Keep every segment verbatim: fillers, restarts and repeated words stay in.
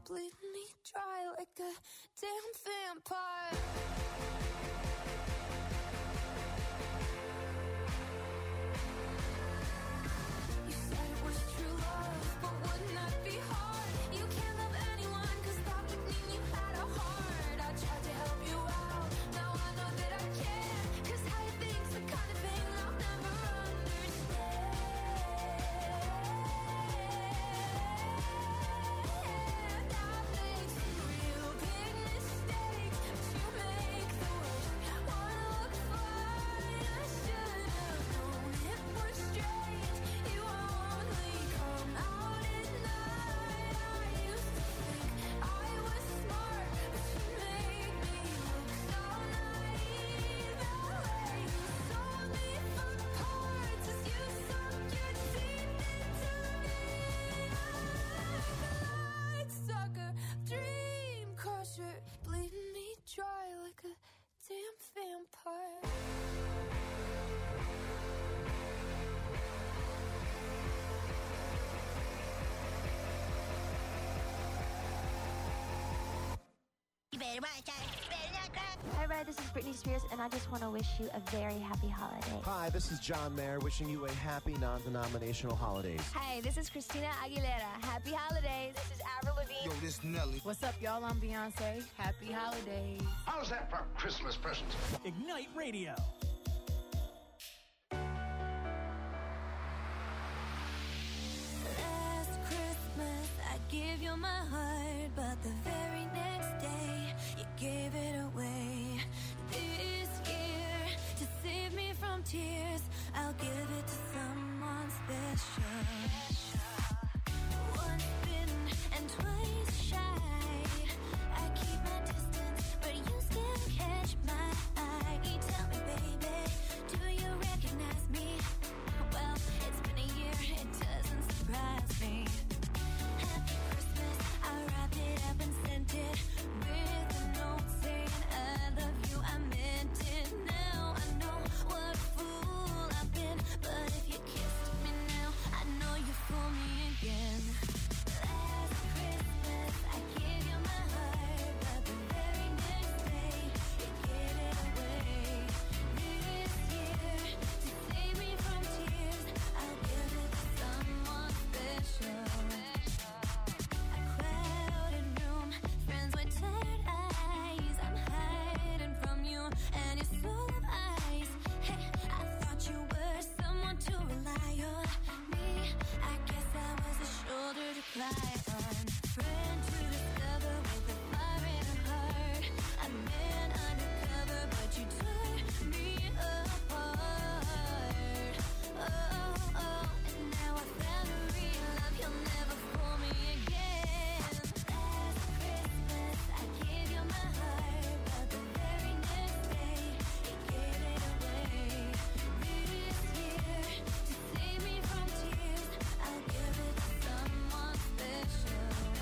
bleed me dry like a damn vampire. You said it was true love, but wouldn't that be hard? You can't love anyone, cause that would mean you had a heart. I tried to help you out, now I know that I can't, cause how you think's the kind of thing I'll never understand. I've made some real big mistakes, but you make the worst one look fine. I should have known it was strange, you only come out at night. I used to think I was smart, but you made me look so naive. The way you sold me for parts as you sunk your teeth into me. Like a light sucker, dream crusher, bleeding me dry like a damn vampire. You better watch out. You better not cry. Hi, Red. This is Britney Spears, and I just want to wish you a very happy holiday. Hi, this is John Mayer wishing you a happy non-denominational holidays. Hi, this is Christina Aguilera. Happy holidays. This is Avril Lavigne. Yo, this Nelly. What's up, y'all? I'm Beyonce. Happy holidays. How's that for Christmas presents? Ignite Radio. Last Christmas, I gave you my heart, but the very next day, you gave it away. This year, to save me from tears, I'll give it to someone special. Once bitten and twice shy, I keep my distance, but you still catch my eye. Tell me, baby, do you recognize me? Well, it's been a year, it doesn't surprise me. Happy Christmas, I wrapped it up and sent it with a note saying I love you, I meant it. Now I know what a fool I've been, but if you kissed me now, I know you fool me again. Last Christmas, I gave you my heart, but the very next day, you gave it away. This year, to save me from tears, I'll give it to someone special. A crowded room, friends with tired eyes. I'm hiding from you, and you're full of ice. Hey, I thought you were someone to rely on. Me, I guess I was a shoulder to cry on. Friend to discover with a fire in a heart. A man undercover, but you tore me apart. Oh, oh, and now I found a real love, you'll never fool me again. Last Christmas, I gave you my heart, but the very next day, you gave it away. This year, to save me from tears, I'll give it to someone special.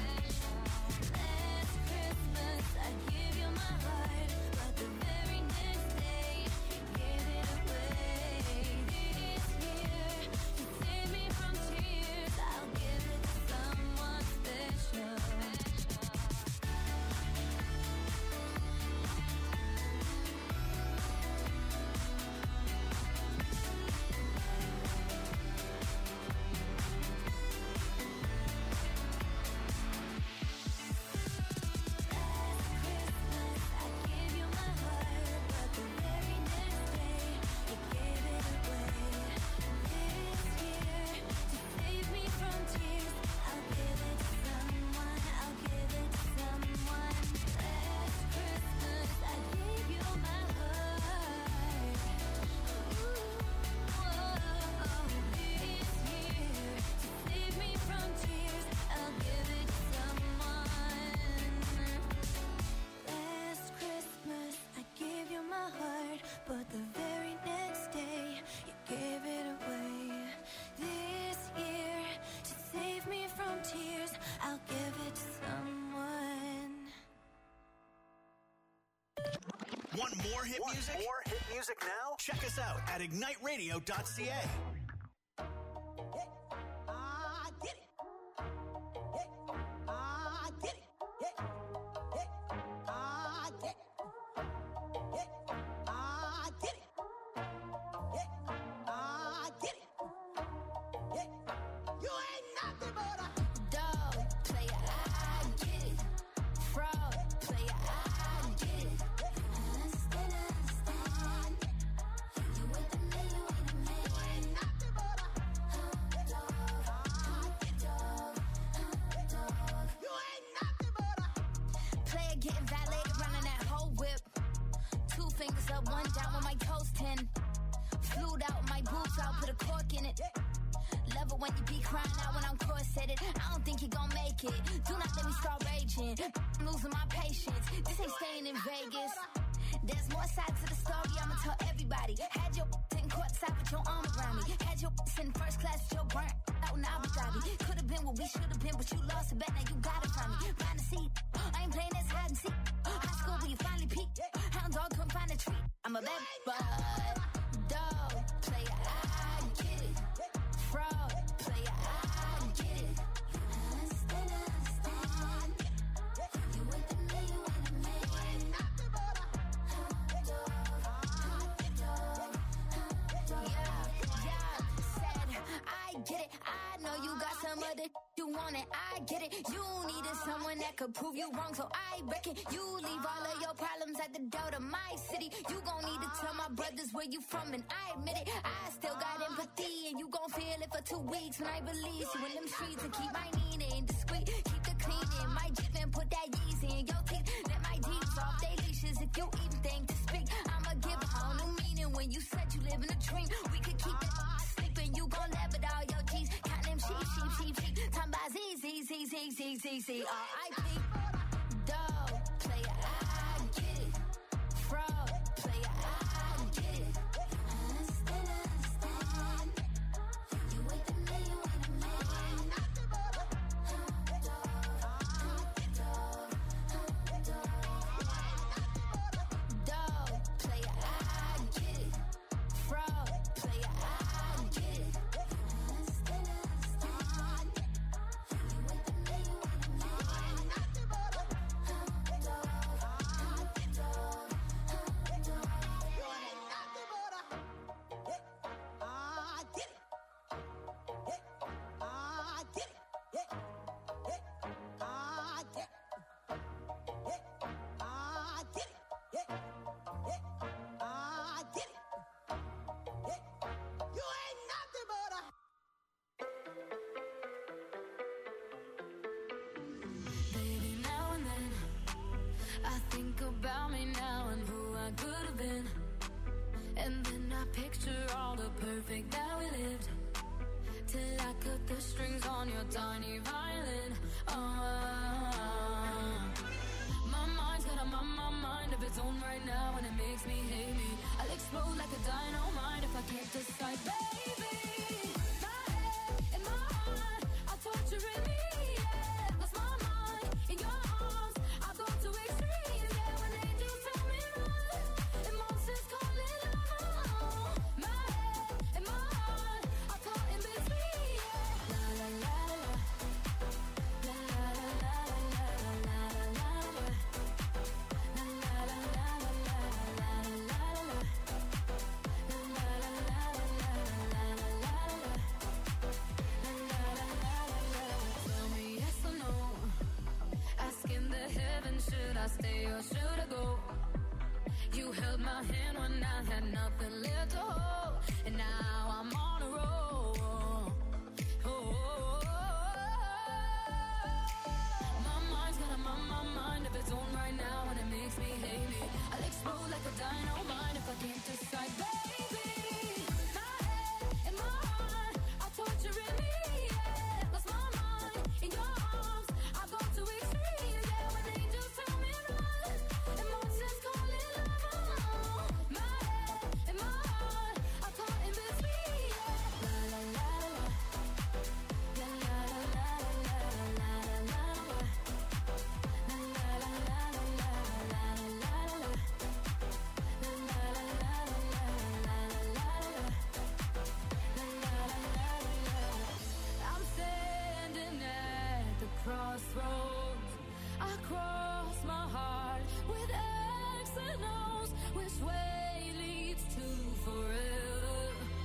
Last Christmas, I gave you my heart, but the very next day, you gave it away. This year, to save me from tears, I'll give it to someone special. Christmas, I gave you my heart, but the very next day, you gave it away. This year, to save me from tears, I'll give it to someone, I'll give it to someone. Last Christmas, I gave you my heart. Ooh, whoa, this year, to save me from tears, I'll give it to someone. Last Christmas, I gave you my heart, but the very next day, you gave it away. This year, to save me from tears, I'll give it to someone. Want more hit Want music? more hit music now? Check us out at ignite radio dot c a. Ah, get it. Ah, get it. like getting valet, running that whole whip. Two fingers up, one down with my toes ten. Flued out, my boobs out, put a cork in it. Love it when you be crying out when I'm corseted. I don't think you gon' make it. Do not let me start raging. I'm losing my patience. This ain't staying in Vegas. There's more sides to the story, I'ma tell everybody. Had your sitting courtside with your arm around me. Had your in first class with your burnt out in Abu Dhabi. Could've been what we should've been, but you lost a bet, now you got it from me. Find a seat, I ain't playing this hide and seek. High school where you finally peaked. Hound dog couldn't find a treat. I'm a bad bud, dog, player, I get it. Fraud, player, I get it. Understand, understand. You with the me, you with the me. Get it, I know you got some other you want it, I get it. You needed someone that could prove you wrong, so I reckon you leave all of your problems at the door to my city. You gon' need to tell my brothers where you from, and I admit it. I still got empathy, and you gon' feel it for two weeks when I release you in them streets and keep my meaning discreet. Keep the cleaning, my Jeep and put that Yeezy in your teeth. Let my deeds off they leashes if you even think to speak. I'ma give a whole new meaning when you said you live in a dream. We could keep it sleeping, you gon' laugh at all your G's. Count them sheep, sheep, sheep, sheep. Time by Z, Z, Z, Z, Z, Z, Z, R I P. Dog, player, I get it. Fraud, player, I get it. Understand, understand. You with the me, you with the me. Dog, player, I get it. Fraud, player, I get it. Understand, understand. You with the me, you with the me. Baby, now and then I think about me now and who I could have been. And then I picture all the perfect that we lived. Till I cut the strings on your tiny violin. Oh, my mind's got a my, my mind of its own right now, and it makes me hate me. I'll explode like a dynamite if I can't decide, baby. My head and my heart are torturing me. Yeah, lost my mind in your arms. I go to extremes. Yeah, when angels tell me run, and monsters call it love. My head and my heart are caught in between. Yeah, la la la la, la la la la la la la la la, la la la la la la la la la. Tell me yes or no. Asking the heavens, should I stay or should I go? You held my hand when I had nothing left to hold, and now I'm on a roll. Oh, my mind's got a my, my mind of its own right now, and it makes me hate me. I'll explode like a dynamite if I can't decide, baby. My head and my heart are torturing me. Yeah, lost my mind in your arms. I go to extremes. Yeah, when angels tell me run, and monsters call it love. My head and my heart are caught in between. Yeah, la la la la, la la la la la la la la la, la la la la la la la la. I'm standing at the crossroads. I cross my heart with X and O's. Which way leads to forever?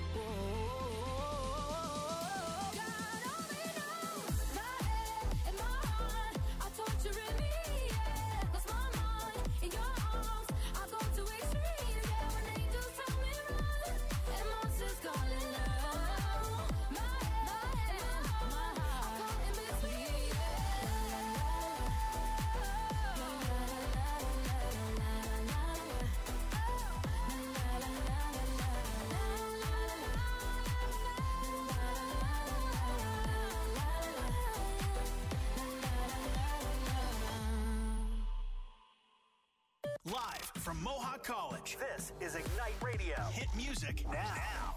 Whoa. God only knows. My head and my heart are torturing me. Yeah, lost my mind in your arms. I go to extremes. Yeah, when angels tell me run, and monsters call it love. My head and my heart are caught in between. Yeah, la la la la, la la la la. from Mohawk College. This is Ignite Radio. Hit music now. now.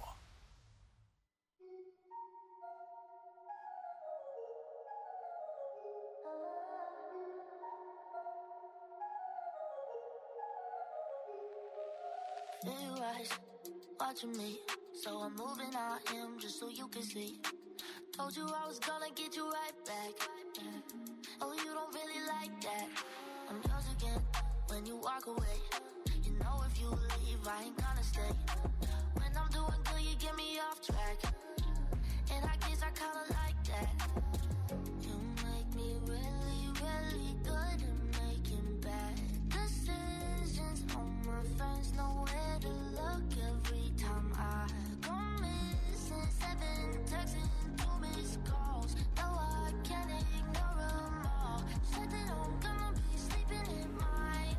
Feel your eyes watching me, so I'm moving I am just so you can see. Told you I was gonna get you right back. Oh, you don't really like that. I'm yours again when you walk away. You know if you leave, I ain't gonna stay. When I'm doing good, you get me off track. And I guess I kinda like that. You make me really, really good at making bad decisions. All my friends know where to look every time I go missing. Seven texts and two missed calls. No, I can't ignore them all. Said that I'm gonna be sleeping in mine.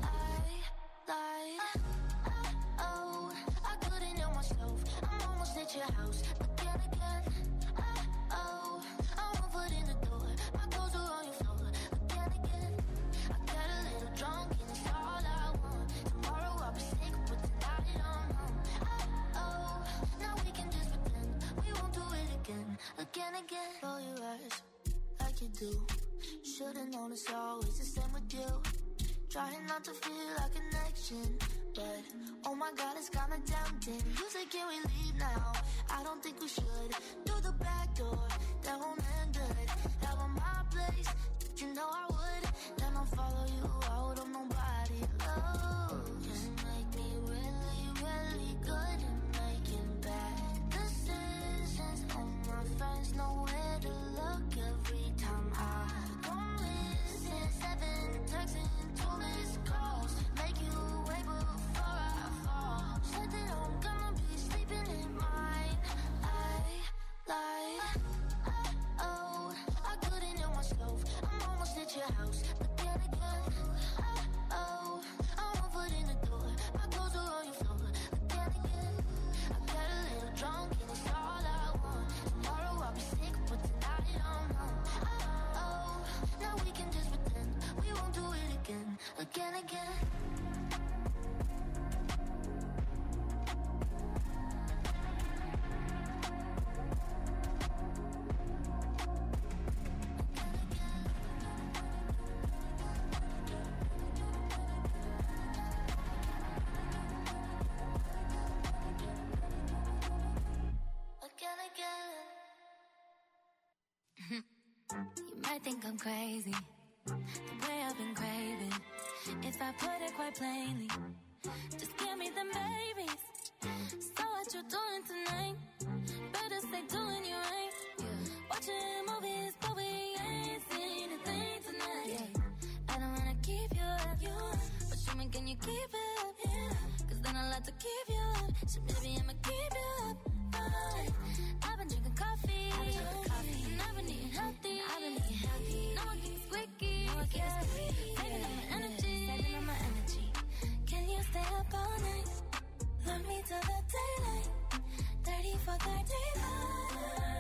I lied. Oh, I couldn't help myself. I'm almost at your house again, again. Oh, I'm one foot in the door. My clothes are on your floor again, again. I got a little drunk and it's all I want. Tomorrow I'll be sick, but tonight I'm home. Oh, now we can just pretend we won't do it again, again, again. Roll your eyes like you do. Should've known it's always the same with you. Trying not to feel a connection, but oh my God, it's kinda tempting. You say, can we leave now? I don't think we should. Through the back door, that won't end good. Have on my place, you know I would. Then I'll follow you out of nobody. Oh, you make me really, really good at making bad decisions. All my friends know where to look every time I go missing. Seven texts and two missed calls. Make you wait before I fall. Said that I'm gonna be sleeping in mine. I lied. Oh, I couldn't help myself. I'm almost at your house again, again. Oh, I'm one foot in the door. My clothes are on your floor again, again. I got a little drunk and it's all I want. Tomorrow I'll be sick, but tonight I'm home. Oh, now we can just pretend we won't do it again, again, again. Again, again. You might think I'm crazy, the way I've been craving. If I put it quite plainly, just give me them babies. So what you doing tonight? Better stay doing you right. Watching movies, but we ain't seen a thing tonight. I don't wanna keep you up, but show me, can you keep it up? Cause then I'll have to keep you up. So maybe I'ma keep you up. Fine. I've been drinking coffee, I've been drinking coffee, and I've been eating healthy. I've been eating healthy. No one keeps squeaky, no one keeps squeaky. Saving up my energy, saving up my energy. Can you stay up all night? Love me till the daylight. Thirty for thirty-five.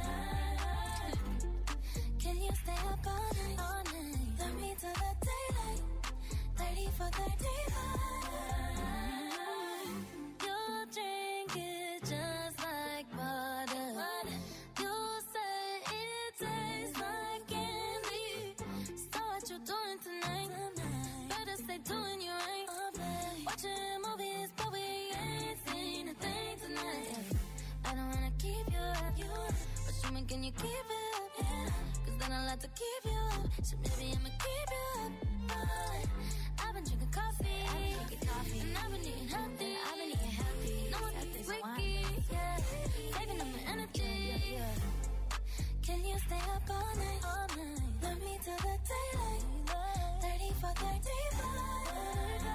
Can you stay up all night? All night. Love me till the daylight. Thirty for thirty-five. You drink it just like water. You say it tastes like candy. So what you doing tonight? Better stay doing you right. Watching movies, but we ain't seen a thing tonight. I don't wanna keep you up, but show me, can you keep it up? Cause then I'll have to keep you up. So maybe I'ma keep you up. Fine. I've been drinking coffee, I've been drinking coffee, and I've been eating healthy. I've been eating healthy. No one keeps squeaky, yeah. Saving up my energy. Can you stay up all night? All night. Love me till the daylight. Thirty for thirty-five.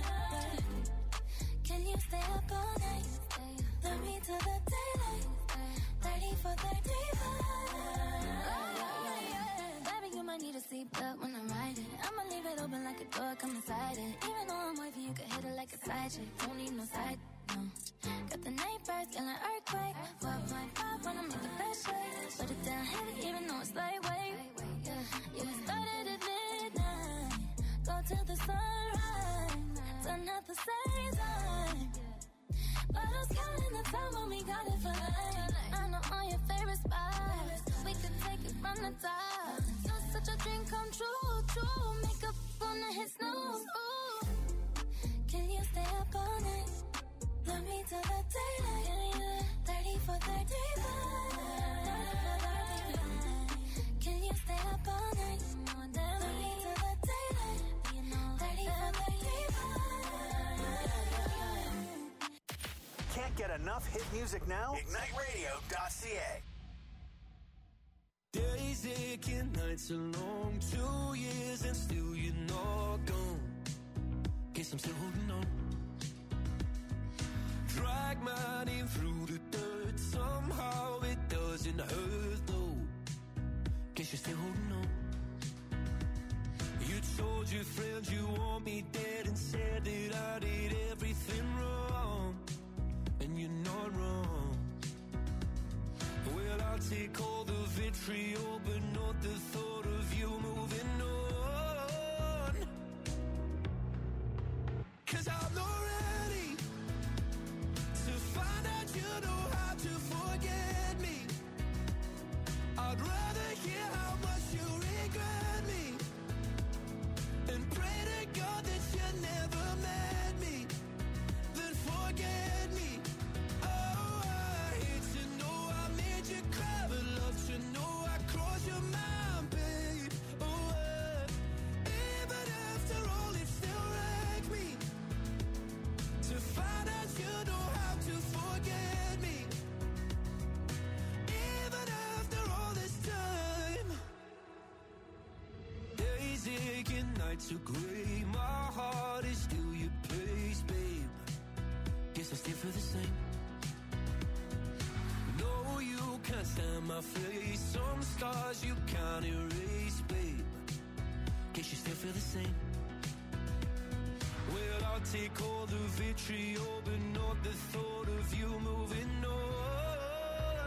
Can you stay up all night? Love me till the daylight. Thirty for thirty-five. Baby, you might need a seatbelt when I'm riding. I'ma leave it open like a door, come inside it. Even though I'm wavy, you can hit it like a side chick. Don't need no side, no. Got the night birds, feeling earthquake. four point five wanna make the best shake. Put it down heavy, even though it's lightweight. Yeah, we started at midnight, go till the sunrise. not the season, but I was counting the time when we got it for life. I know all your favorite spots, we could take it from the top. You're such a dream come true, true. Makeup on the hit snooze, ooh. Can you stay up all night? Love me till the daylight. thirty for thirty-five. Can you stay up all night? Love me till the daylight. thirty for thirty-five. Can't get enough hit music now? Ignite radio dot c a. Days aching, nights are long, two years and still you're not gone. Guess I'm still holding on. Drag my name through the dirt, somehow it doesn't hurt though. Guess you're still holding on. You told your friends you want me dead and said that I did everything wrong, and you're not wrong. Well, I'll take all the vitriol, but not the thought of you moving on. 'Cause I'm not ready to find out you know how to forget me. I'd rather hear how much you regret me and pray to God that you never met me, then forget me. Oh, I hate to know I made you cry, but love to know I crossed your mind, babe. Oh, uh, even after all, it still wrecked me to find out you know how to forget me. Even after all this time, days aching, nights are gray. My heart is still your place, babe. Guess I still feel the same. No, you can't stand my face. Some scars you can't erase, babe. Guess you still feel the same. Well, I'll take all the vitriol, but not the thought of you moving on.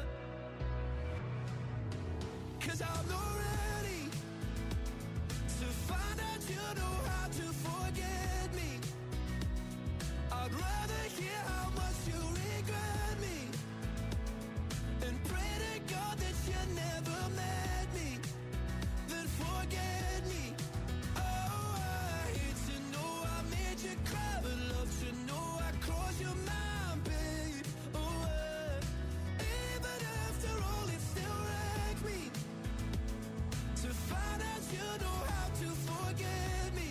'Cause I'm not ready to find out you know how to forget me. I'd rather hear how much you regret me and pray to God that you never met me, then forget me. Oh, I hate to know I made you cry, but love to know I crossed your mind, babe. Oh, uh, even after all, it still wrecked me to find out you know how to forget me.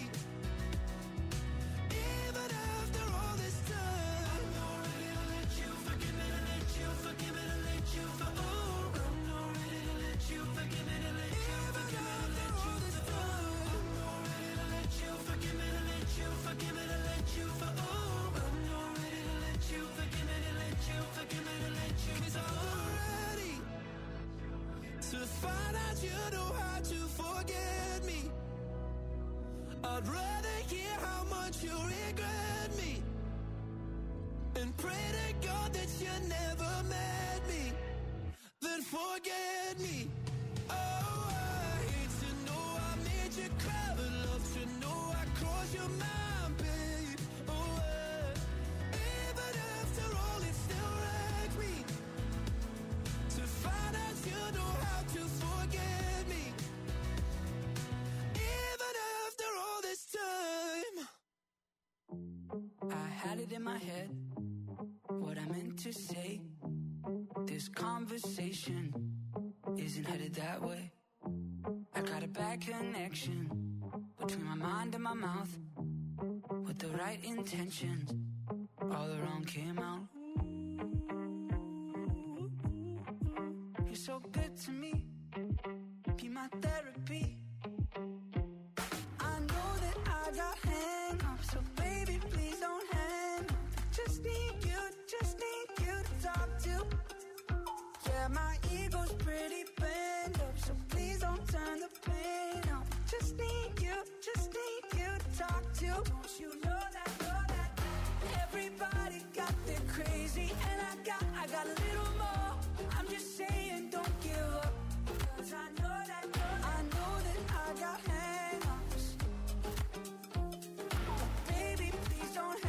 Even after all this time, I'm not ready to let you forgive me, to let you forgive me, to let you for oh, I'm not ready to let you forgive me, to let you forgive me, to let you this time. I'm not ready to let you forgive me, to let you forgive me, to let you for oh, I'm not ready to let you forgive me, to let you forgive me, to let you. 'Cause I'm not ready to find out you know how to forget me. I'd rather hear how much you regret me and pray to God that you never met me, then forget me. Oh, I hate to know I made you cry, but love to know I crossed your mind, babe. Oh, uh, even after all, it still wrecked me to find out you know how to forget me. Even after all this time, I had it in my head, what I meant to say. This conversation isn't headed that way. I got a bad connection between my mind and my mouth. With the right intentions, all the wrong came out. You're so good to me, be my therapy. I know that I got hang-ups, so baby, please don't hang up. Just need you, just need you to talk to. Yeah, my ego's pretty bent up, so please don't turn the pain up. Just need you, just need you to talk to. Don't you know that, know that everybody got their crazy, and I got, I got a little more. I'm just saying, don't give up, 'cause I know that, know that I know that I got hang-ups. Baby, please don't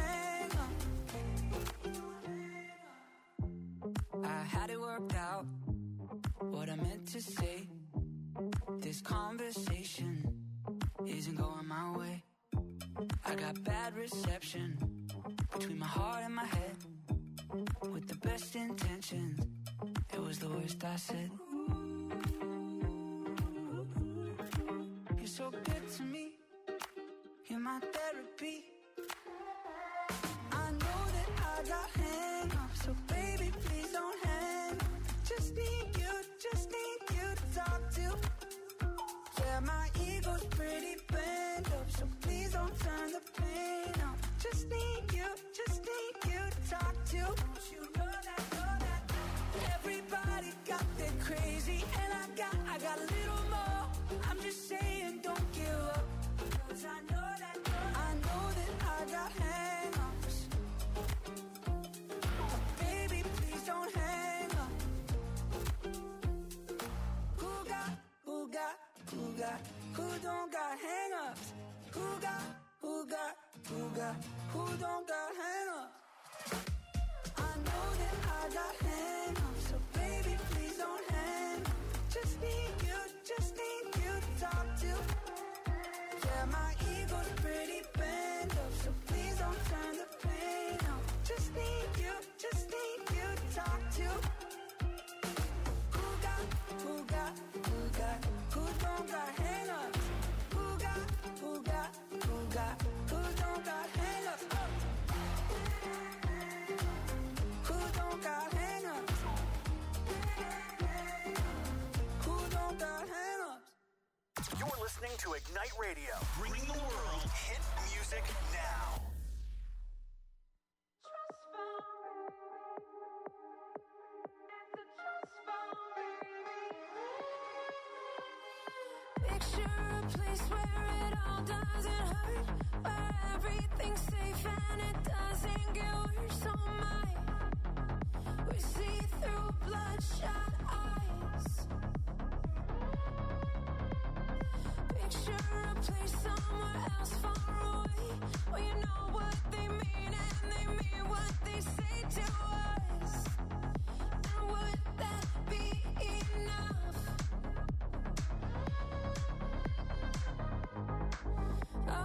to say. This conversation isn't going my way. I got bad reception between my heart and my head. With the best intentions, it was the worst I said. You're so good to me, you're my therapy. I know that I got hang-ups, so baby, please don't hang. Just need you, just need you to talk to. Yeah, my ego's pretty bent up, so please don't turn the pain up. Just need you, just need you to talk to. Don't you know that, know that? Everybody got their crazy, and I got, I got a little more. I'm just saying, don't give up, 'cause I know that, I know that I got hang-ups. Baby, please don't hang up. Who got, who got, who got, who don't got hang-ups? Who got, who got, who got, who don't got hang-ups? I know that I got hang-ups, so baby, please don't hang up. Just need you, just need you to talk to. Yeah, my ego's pretty bent up, so please don't turn the pain up. Just need you, just need you to talk to. Who got, who got, who got, who don't got hang-ups? Who got, who got, who got, who don't got hang-ups? Who don't got hang-ups? Who don't got hang-ups? You're listening to Ignite Radio, bringing the world hit music now. Picture a place where it all doesn't hurt, where everything's safe and it doesn't get worse. Oh my, we see through bloodshot eyes. Picture a place somewhere else far away, where you know what they mean and they mean what they say to us. And would that be enough? I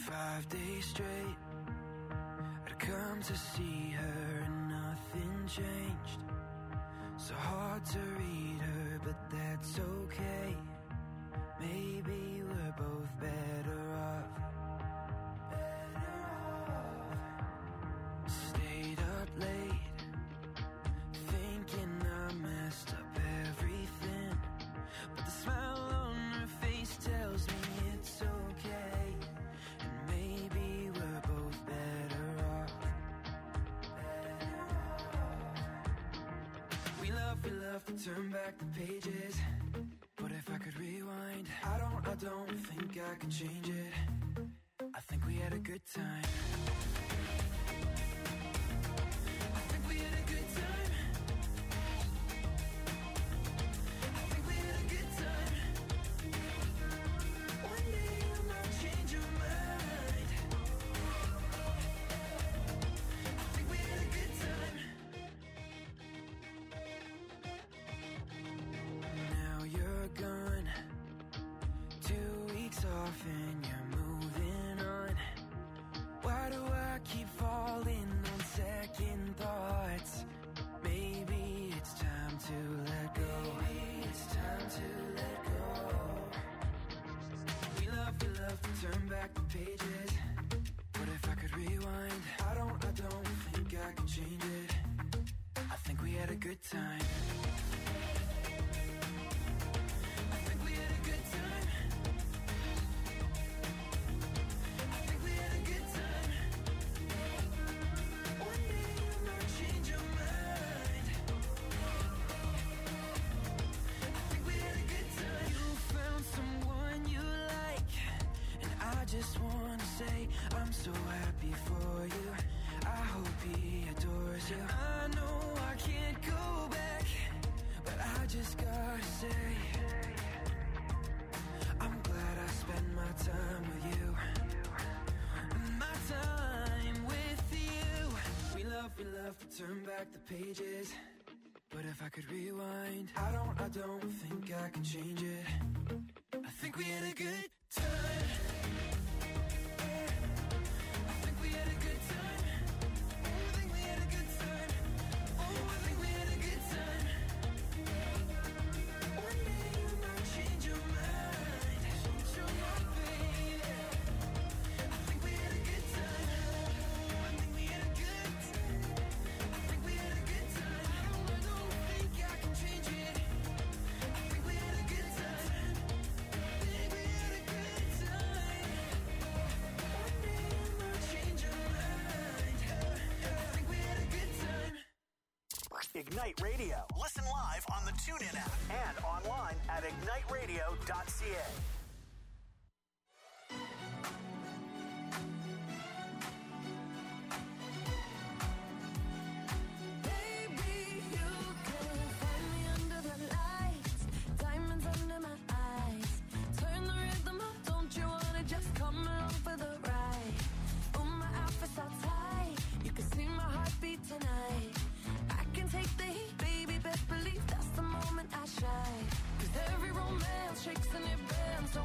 Five days straight, I'd come to see her and nothing changed. So hard to read her, but that's okay. Maybe we're both better off. Better off. Stayed up late, thinking I messed up everything. But the smile on her face tells me it's okay. And maybe we're both better off. Better off. We love, we love to turn back the pages. But if I could rewind, I don't, I don't think I could change it. I think we had a good time. I think we had a good time. I think we had a good time. One day you might change your mind. I think we had a good time. Now you're gone, two weeks off and you're moving on. Why do I keep falling on second thoughts? Maybe it's time to let go. Maybe it's time to let go. We love, we love to turn back the pages. But if I could rewind, I don't, I don't think I could change it. I think we had a good time. I think we had a good time. I think we had a good time. One day you might change your mind. I think we had a good time. You found someone you like, and I just wanna say I'm so happy for you. I hope he adores you. I know I can't go back, but I just gotta say I'm glad I spent my time with you. My time with you. We love, we love to turn back the pages. But if I could rewind, I don't, I don't think I can change it. I think we had a good time. I think we had a good time. Oh, I think we had a good time. Oh, I think we had a good time. One day you might change your mind. Change your mind, baby. I think we had a good time. I think we had a good time. I think we had a good time. I don't, I don't think I can change it. I think we had a good time. I think we had a good time. One day you might change your mind. I think we had a good time. Ignite Radio. Listen live on the TuneIn app and online at ignite radio dot c a. Baby, you can find me under the lights, diamonds under my eyes. Turn the rhythm up, don't you wanna just come along for the ride? Oh, my outfit's all tight, you can see my heartbeat tonight. I can take the heat, baby, best believe that's the moment I shine. 'Cause every romance shakes and it bends, so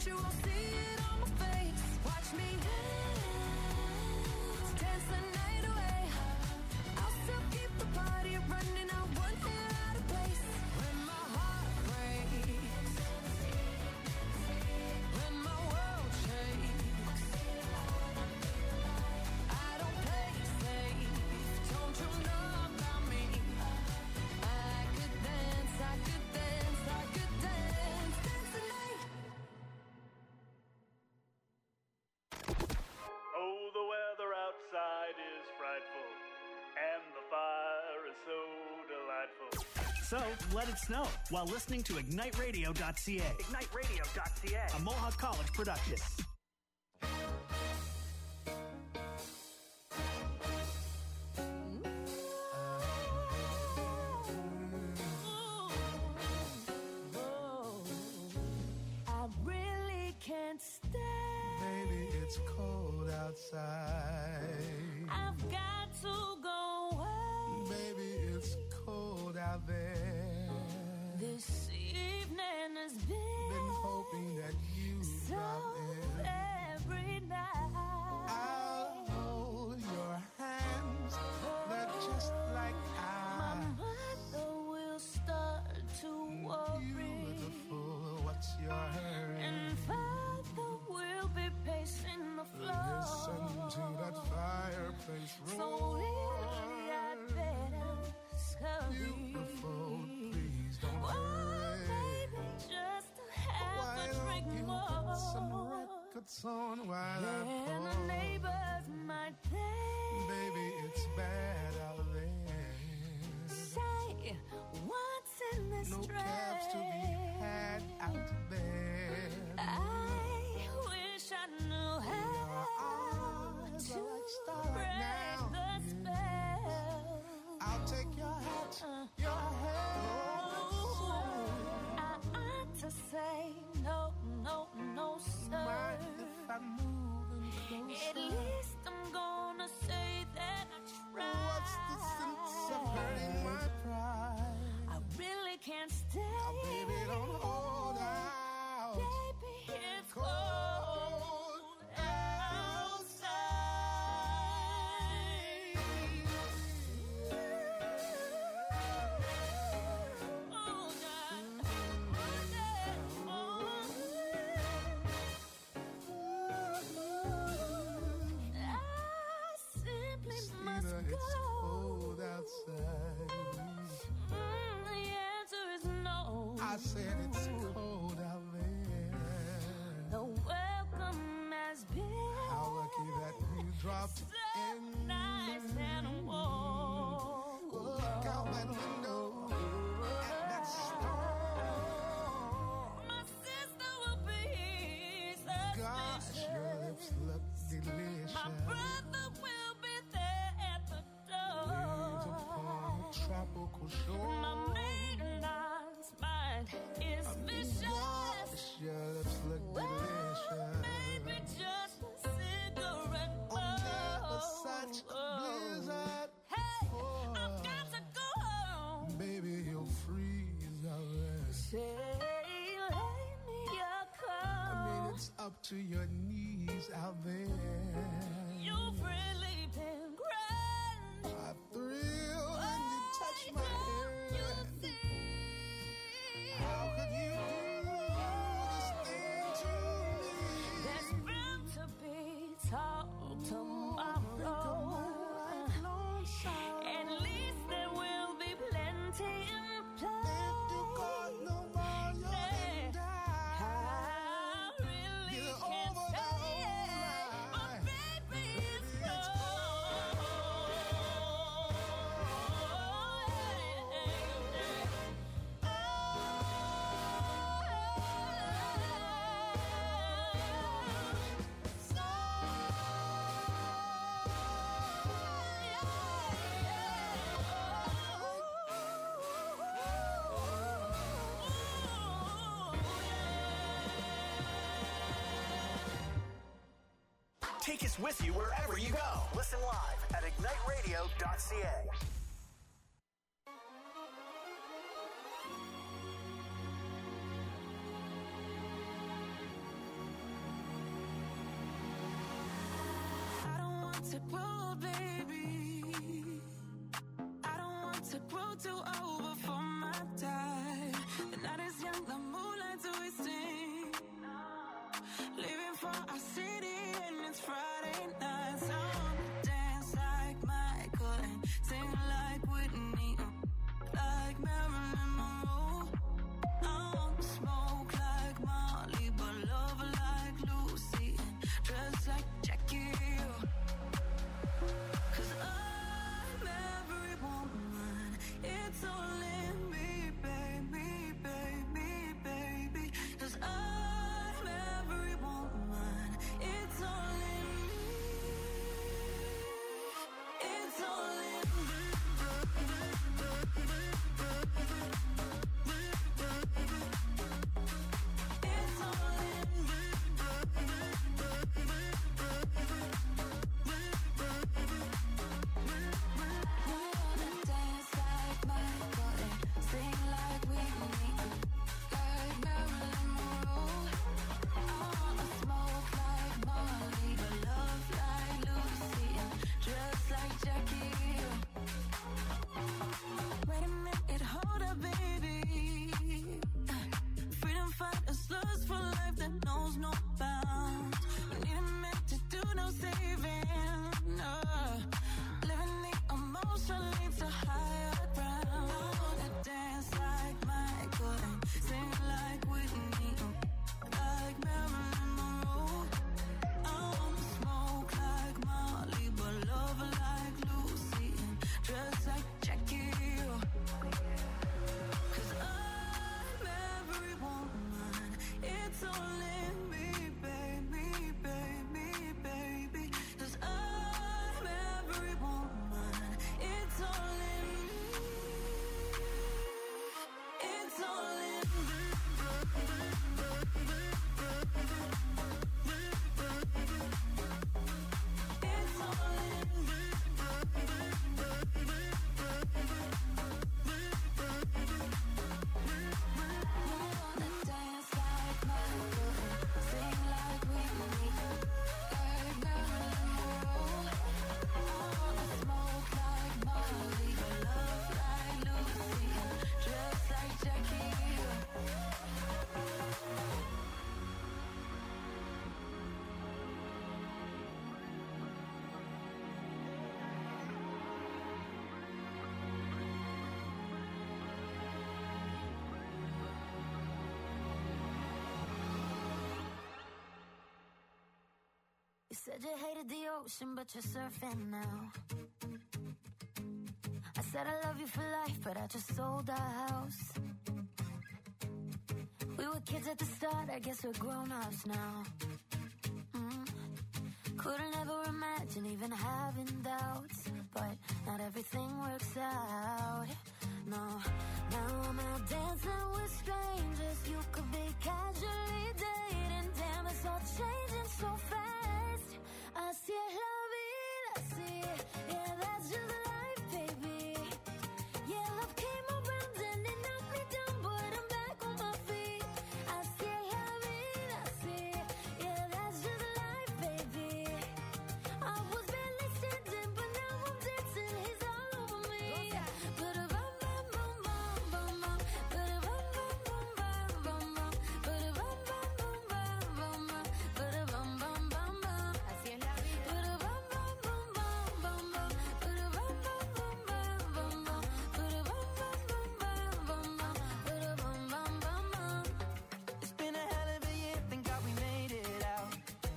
you won't see it on my face. Watch me dance, dance the night away. I'll still keep the party running. I want hair out of place. When my heart breaks, when my world shakes, I don't play safe. Don't you know about me? I could dance, I could dance, I could dance, dance the night. Oh, the weather outside is frightful, and the fire is so delightful. So, let it snow while listening to ignite radio dot c a. ignite radio dot c a. A Mohawk College production. I really can't stay. Baby, it's cold outside. I've got to go away. Baby, it's cold out there. This evening has been, Been hoping that you so drop in. very nice. I'll hold your hands. They're just like My I. mother will start to worry, Beautiful, what's your hurry? and father will be pacing the floor. Listen to that fireplace So roar. really I'd better scurry. Beautiful, please don't Oh, hurry. baby, just have Why a don't drink you more. put some records on while I And the pour? neighbors might think, Baby, it's bad out there. say, what's in this No dress? cabs to be had out there. I wish I knew how eyes to are like starlight break now. the spell. I'll take your hat, Uh, your hair. I ought to say no, no, no, sir. Mind if I'm moving closer? At least I'm gonna say that I tried. What's the sense of hurting my pride? I really can't stay. Oh, baby, don't hold out. Baby, it's Cold cold outside. Oh, God. Oh, God. I simply must Christina, go. it's cold outside. Mm, the answer is no. I said it's cold out there. The welcome has been How lucky that you dropped so in. nice and warm. Look out that window at that storm. My sister will be Gosh, your lips suspicious. look delicious. My brother will be there at the Waves upon door. a tropical shore. My maid's mind is vicious. Gosh, your lips look Oh, delicious. maybe just a cigarette Oh, never more. such a blizzard. Hey, I've got to go home. Baby, you'll freeze out there. Say, lay me a I call. mean, it's up to your knees out there. You've really been grand. I thrill when you touch my hair. You see, How could you do this thing to me? there's bound to be talk tomorrow. Lifelong sorrow. At least there will be plenty in play. If you got no more, you're gonna die. I really Get can't over that stay, whole but lie. baby, it's It's Take us with you wherever you go. Listen live at ignite radio dot c a. baby. I don't want to grow too old before my time. The night is young, the moonlight's wasting. Leaving for our city and it's Friday night. So I wanna dance like Michael and sing like Whitney, like Marilyn Monroe. I wanna smoke like Molly, but love like Lucy and dress like Jackie. Cause I'm every woman, it's all in me, baby, baby, baby. Cause I'm every woman, it's all in me, it's all in me. It's all in me. I wanna dance like Michael and sing like Whitney, like Marilyn Monroe. I wanna smoke like Molly, but love like Lucy and dress like Jackie. Wait a minute, hold up, baby. Freedom fighters, lust for life that knows no bounds. We need a man to do no saving. No. Living the emotion leads to higher ground. I wanna dance like Michael and sing like Whitney, like Marilyn Monroe. I wanna smoke like Molly, but love like Lucy and dress like Jackie. Cause I'm every woman, it's all in me, baby, baby, baby. Cause I'm every woman, it's all in me, it's all in me. It's all in me. I wanna dance like Michael and sing like Whitney, like Marilyn Monroe. I wanna smoke like Molly, but love like Lucy and dress like Jackie. You said you hated the ocean, but you're surfing now. I said I love you for life, but I just sold our house. We were kids at the start, I guess we're grown-ups now. Mm. Couldn't ever imagine even having doubts, but not everything works out. No, now I'm out dancing with strangers. You could be casually dating. Damn, it's all changing so fast. Así es la vida, sí. Yeah, that's just life, baby. Yeah, love came around and it knocked me down, but I'm back on my feet. Así es la vida, sí. Yeah, that's just life, baby. I was barely standing, but now I'm dancing. He's all over me. Ba-da-bum, bum, bum, bum, bum, bum. Ba-da-bum, bum, bum, bum, bum, bum. Ba-da-bum, bum, bum, bum, bum, bum. Ba-da-bum, bum, bum, bum. Así es la vida. Ba-da-bum, bum, bum, bum, bum, bum. Ba-da-bum, bum, bum, bum, bum, bum. Ba-da-bum, bum, bum, bum, bum, bum. Ba-da-bum, bum, bum, bum. It's been a hell of a year, thank God we made it out.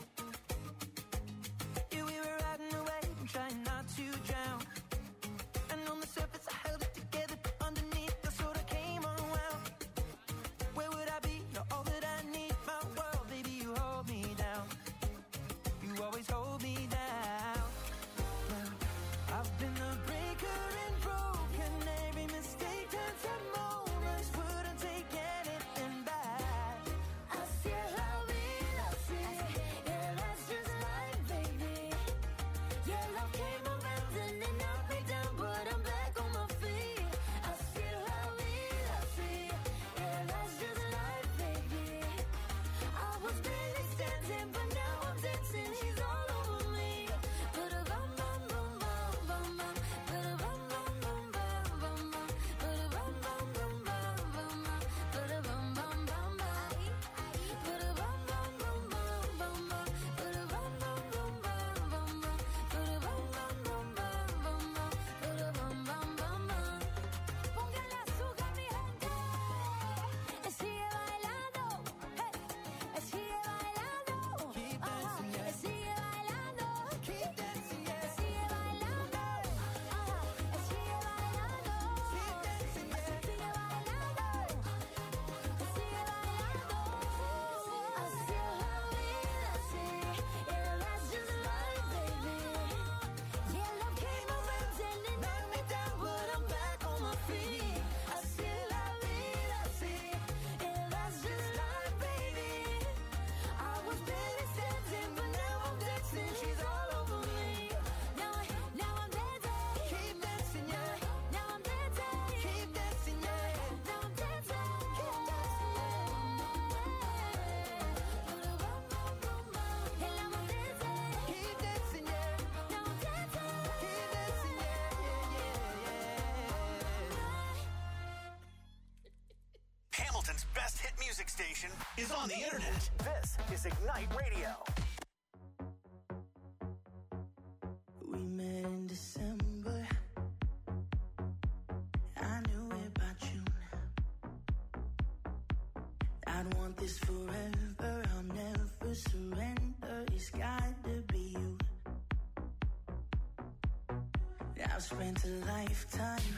Yeah, we were riding away, trying not to drown. And on the surface I held it together, but underneath I sort of came unwound. Where would I be? You're all that I need, my world, baby, you hold me down. You always hold me down. Well, I've been a breaker and broken. Every mistake turns to moments. Wouldn't take anything back. Así es la vida, sí. Yeah, that's just life, baby. Yeah, love came around and it knocked me down, but I'm back on my feet. Así es la vida, sí. Yeah, that's just life, baby. I was barely standing, but now I'm dancing. He's all over me. Ba-da-bum, bum, bum, station is on the internet. This is Ignite Radio. We met in December. I knew it by June. I'd want this forever. I'll never surrender. It's got to be you. I've spent a lifetime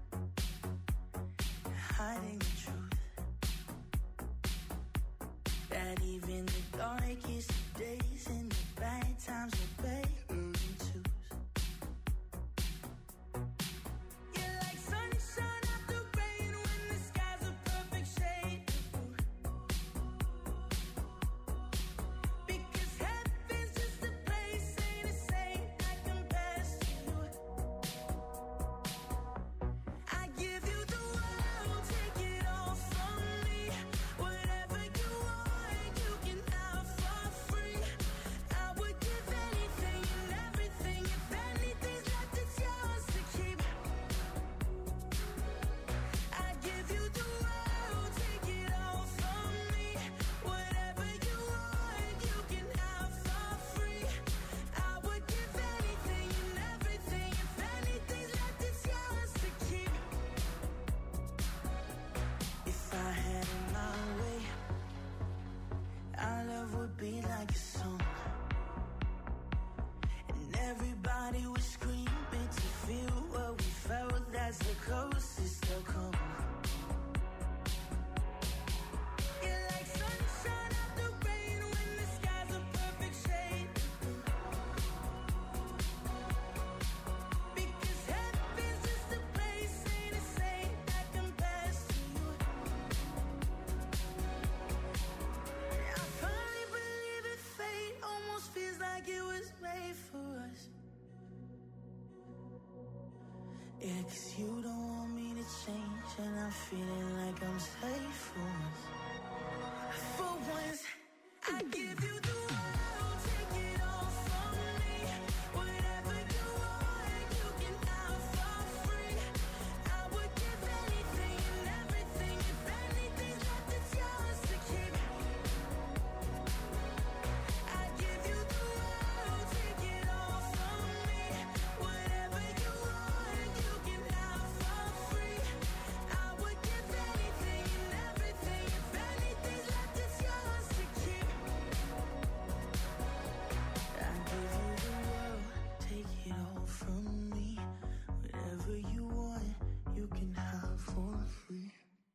hiding the truth. That even the darkest of days and the bad times are better than twos. You're like sunshine after rain when the sky's a perfect shade of blue. Because heaven's just a place, ain't a saint that compares to you. I give you the world, take it all from me. Whatever you want, you can have for free. I would give anything and everything. If anything's left, it's yours to keep. I give you the world, take it all from me. Whatever you want, you can have for free. I would give anything and everything. If anything's left, it's yours to keep. If I had it my way, our love would be like a song, and everybody would scream it to feel what we felt. That's the closest they'll come. You're like sunshine after rain when the sky's a perfect shade of blue. Because heaven's just a place, ain't a saint that compares to you. I finally believe in fate, almost feels like it was made for us. Yeah, 'cause you don't want me to change, and I'm feeling like I'm safe for once. For once, I give you the world, take it all from me. Whatever you want, you can have for free. I would give anything and everything. If anything's left, it's yours to keep. I give you the world, take it all from me. Whatever you want, you can have for free. I would give anything and everything. If anything's left, it's yours to keep. I give you the world, take it all from me. Whatever you want, you can have for free.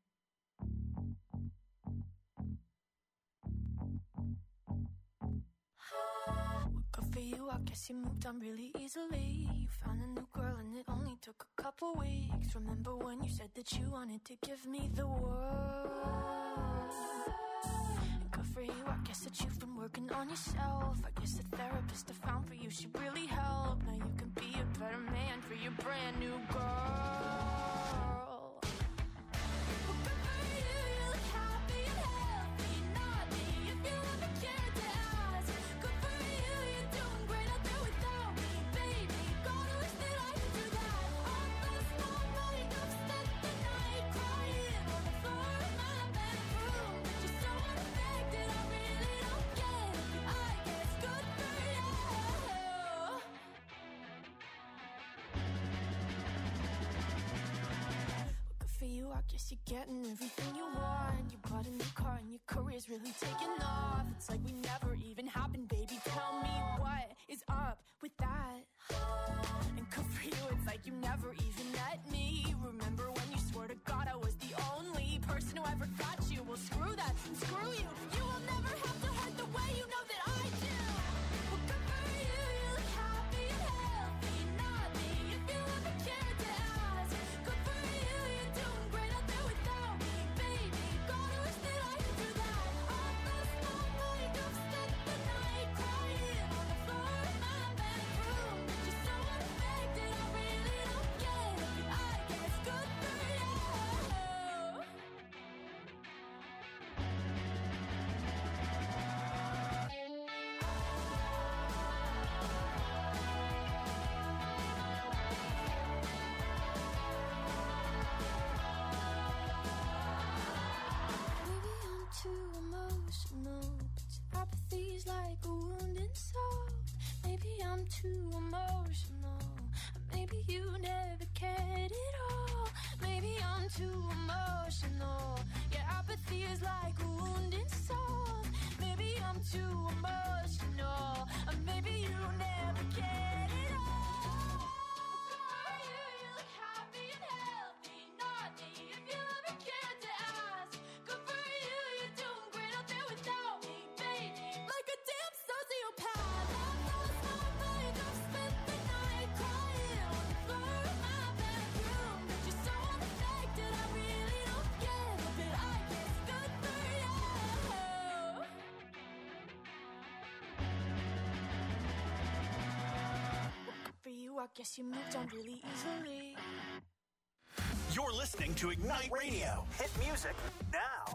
Good for you, I guess you moved on really easily. You found a new girl and it only took a couple weeks. Remember when you said that you wanted to give me the world? And good for you, I guess that you've been working on yourself. I guess the therapist I found for you should really help. Now you can be a better man for your brand new girl. Well, good for you, you look happy and healthy, not me. If you ever cared to ask, good for you, you're doing great out there without me, baby. Gotta wish that I could do that. All last night, I've spent the night crying on the floor of my bedroom. But you're so unaffected, I really don't get it. I guess good for you. Well, good for you, I guess you're getting everything you want. You bought a new car and your career's really taking off. It's like we never even happened, baby. Tell me what is up with that? And good for you, it's like you never even met me. Remember when you swore to God I was the only person who ever got you? Well, screw that and screw you. You will never have to hurt the way you know that I do. Well, good for you, you look happy and healthy, not me. If you ever cared to ask, good for you, you're doing great out there without me, baby. Gotta wish that I could do that. All last night, I've spent the night crying on the floor of my bedroom. I'm too emotional. Maybe you never cared at all. Maybe I'm too emotional. Yeah, apathy is like a wounded soul. Maybe I'm too emotional. Or maybe you never cared at all. Are you, you look happy and healthy. Not me, if you ever cared to ask. Good for you, you're doing great out there without me, baby. Like a damn sociopath. I lost my mind, I've spent the night crying on the floor of my bedroom. But you're so unaffected, I really don't care. But I guess good for you. Good for you, I guess you moved on really easily. You're listening to Ignite Radio. Hit music now.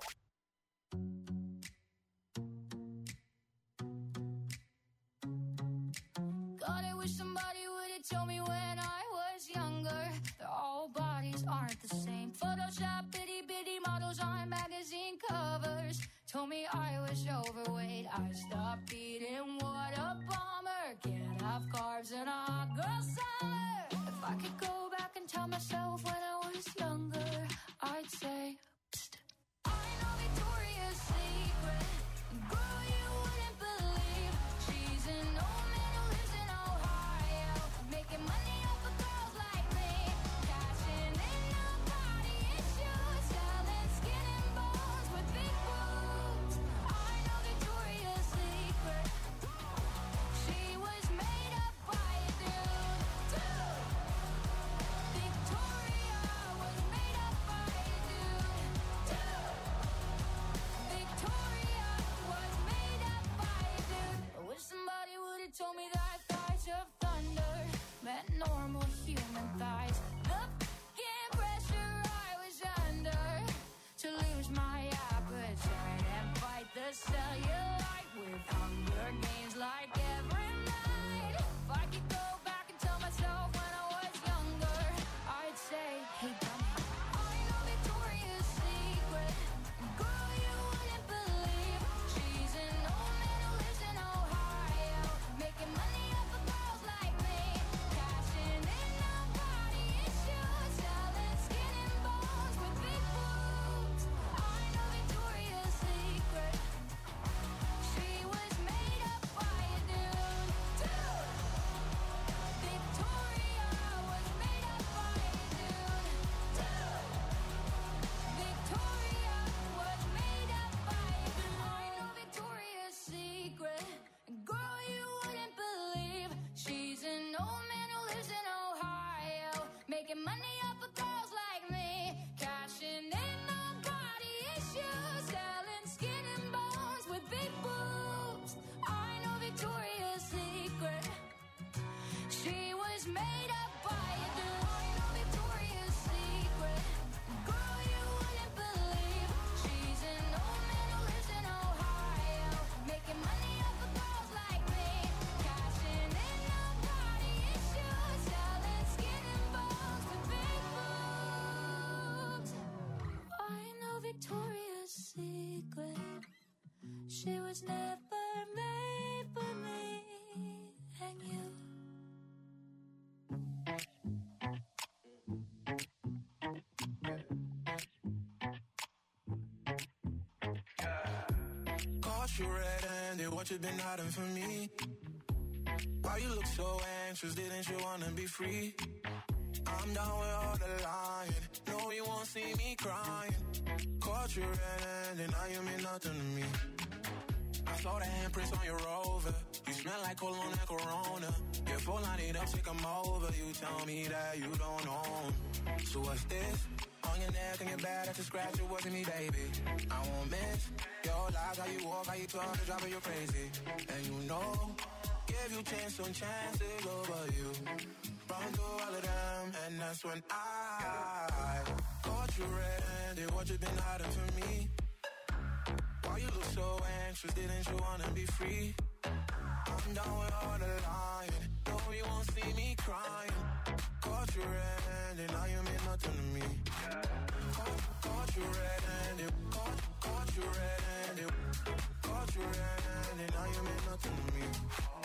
God, I wish somebody would have told me when I was younger that all bodies aren't the same. Photoshop itty bitty models on magazine covers told me I was overweight. I stopped eating, what a bummer. Can't have carbs in a hot girl summer. If I could go back and tell myself when I was younger, I'd say, psst. I know Victoria's Secret. Girl, you wouldn't believe she's an old man who lives in Ohio, making money off of girls like me, cashing in on body issues, selling skin and bones with big boobs. I know Victoria's Secret. She was made up by a dude, dude. Victoria was made up by a dude, dude. Victoria was made up by a dude. I wish somebody would have told me that thighs of thunder meant normal human thighs. The f***ing pressure I was under to lose my appetite and fight the cellulite with Hunger Games like every night. If I could go back and tell myself when I was younger, I'd say, hey, dummy. I know Victoria's Secret. Girl, you wouldn't believe she's an old man who lives in Ohio, making money off of girls like me, cashing in on body issues, selling skin and bones with big boobs. I know Victoria's Secret. She was made up by a dude, dude. Victoria was made up by a dude, dude. Victoria was made up by a dude. I know Victoria's Secret. Girl, you wouldn't believe she's an old man who lives in Ohio, making money off of girls like me, cashing in on body issues, selling skin and bones with big boobs. I know Victoria's Secret. She was made up by a dude. I know Victoria's Secret. Girl, you wouldn't believe she's an old man who lives in Ohio, making money off of girls like me, cashing in on body issues, selling skin and bones with big boobs. I know Victoria's Secret. She was never made for me and you. Caught you red-handed, what you been hiding from me? Why you look so anxious, didn't you wanna be free? I'm down with all the lying, no you won't see me crying. Caught you red-handed, now you mean nothing to me. I saw the handprints on your Rover, you smell like cologne and Corona. Your phone line it up, take 'em over, you tell me that you don't own. So what's this? On your neck and your back, that's a scratch, it wasn't me, baby. I won't miss your lies, how you walk, how you talk, it's driving you crazy. And you know, give you chance on chances over you. Run through all of them, and that's when I caught you red-handed, what you been hiding from me? Why you look so anxious, didn't you wanna be free? I'm down with all the lying, no you won't see me crying. Caught you red-handed, now you mean nothing to me. Caught, caught you red-handed, caught, caught you red-handed, caught you red-handed, now you mean nothing to me.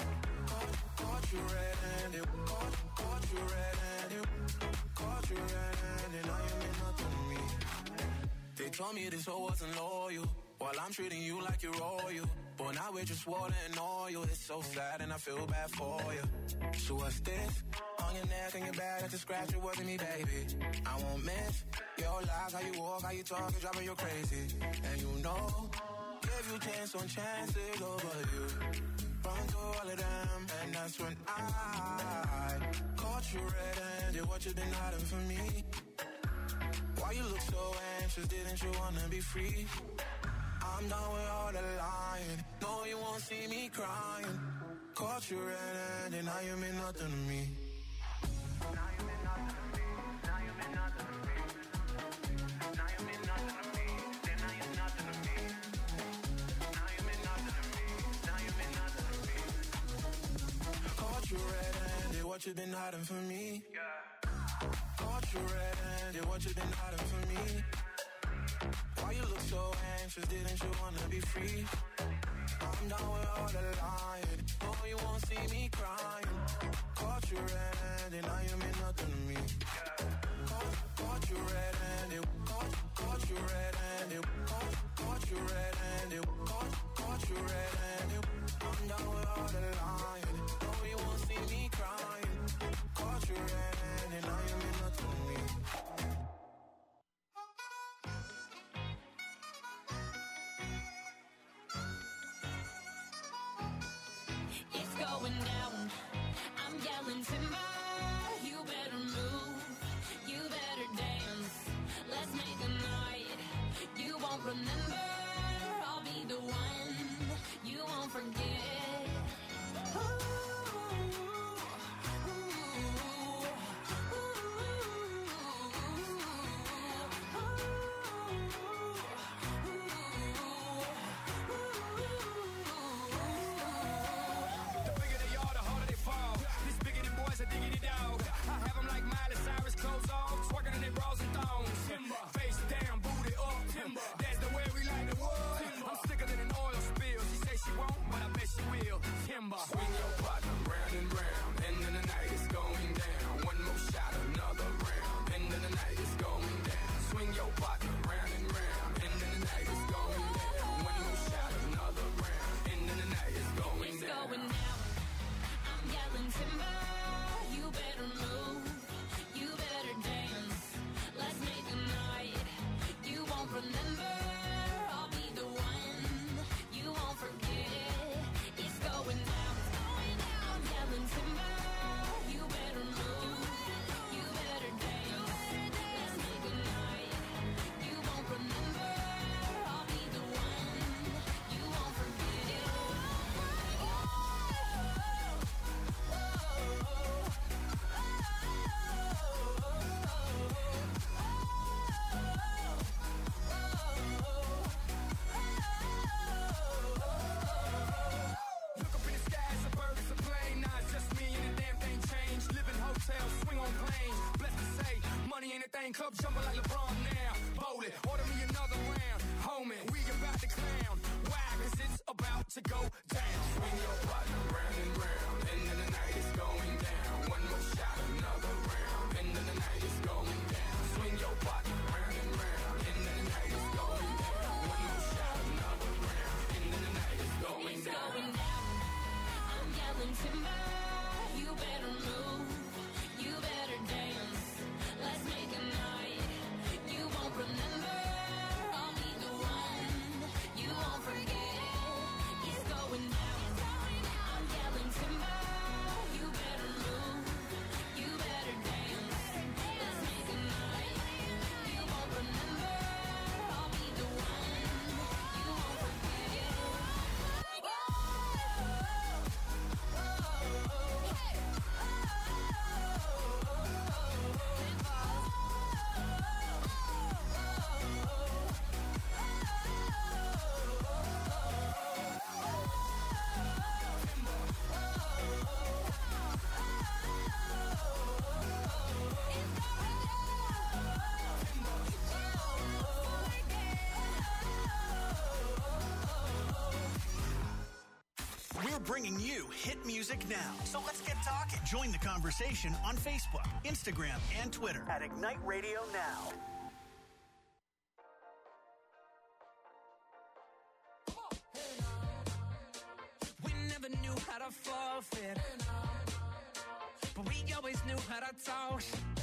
caught, caught you red-handed, caught, caught you red-handed, caught you red-handed. Now you mean nothing to me. They told me this hoe wasn't loyal, while I'm treating you like you're royal. But now we're just water and oil. It's so sad and I feel bad for you. So what's this? On your neck and your back, that's a scratch, it wasn't me, baby. I won't miss your lies, how you walk, how you talk, it's driving you crazy. And you know, give you chance on chances over you. Run through all of them, and that's when I caught you red-handed. What you been hiding from me? Why you look so anxious? Didn't you wanna be free? I'm done with all the lying. No, you won't see me crying. Caught you red-handed, now you mean nothing to me. Now you mean nothing to me. Now you mean nothing to me. Now you mean nothing to me. Then now you're nothing to me. Now you mean nothing to me. Now you mean nothing to me. Caught you red-handed, what you been hiding from me? Caught you red-handed, what you been hiding from me? Why you look so anxious? Didn't you wanna be free? I'm done with all the lying. Oh, you won't see me crying. Caught you red-handed, now you mean nothing to me. Caught, caught you red-handed, caught, caught you red-handed, caught, caught you red-handed, caught, caught you red-handed. I'm done with all the lying. Oh, you won't see me crying. Caught you red-handed, now you mean nothing to me. Going down, I'm yelling timber. You better move, you better dance. Let's make a night you won't remember. I'll be the one you won't forget. Ooh, ooh, ooh, a diggity dog. I have them like Miley Cyrus, clothes off, twerking in their bras and thongs. Timber. Face down, booty up. Timber. That's the way we like the wood. Timber. I'm sicker than an oil spill. She say she won't, but I bet she will. Timber. Swing your partner round and round, and then the night is going down. One more shot, another round, and then the night is going down. Swing your partner round and round, and then the night is going down. One more shot, another round, and then the night is going it's down. Going down. I'm yelling timber. You better move, you better dance. Let's make a night you won't remember. I'll be the one you won't forget. It's going down, it's going down. I'm yelling timber. You better move, you better dance. Let's make a night you won't remember. I'll be the one you won't forget. Swing on planes, blessed to say, money ain't a thing, club jumping like LeBron now. Bowl it, order me another round, homie, we about to clown. Why? Cause it's about to go down. Swing your partner round and round, and then the night is going down. One more shot, another round, and then the night is going down. Swing your partner round and round, and then the night is going down. One more shot, another round, and then the night is going it's down. Going down. I'm yelling timber. You better move, you better dance. Let's make a night you won't remember. I'll be the one you won't forget. It's going down, I'm yelling timber. You better bringing you hit music now. So let's get talking. Join the conversation on Facebook, Instagram, and Twitter at Ignite Radio Now. We never knew how to forfeit, but we always knew how to talk.